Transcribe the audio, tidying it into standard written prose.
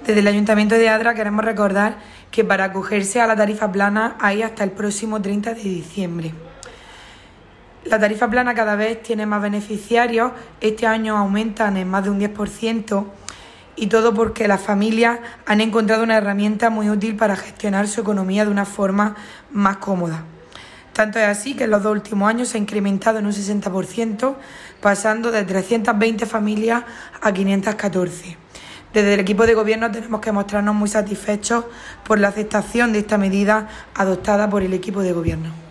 Desde el Ayuntamiento de Adra queremos recordar que para acogerse a la tarifa plana hay hasta el próximo 30 de diciembre. La tarifa plana cada vez tiene más beneficiarios, este año aumentan en más de un 10%, y todo porque las familias han encontrado una herramienta muy útil para gestionar su economía de una forma más cómoda. Tanto es así que en los 2 últimos años se ha incrementado en un 60%, pasando de 320 familias a 514. Desde el equipo de gobierno tenemos que mostrarnos muy satisfechos por la aceptación de esta medida adoptada por el equipo de gobierno.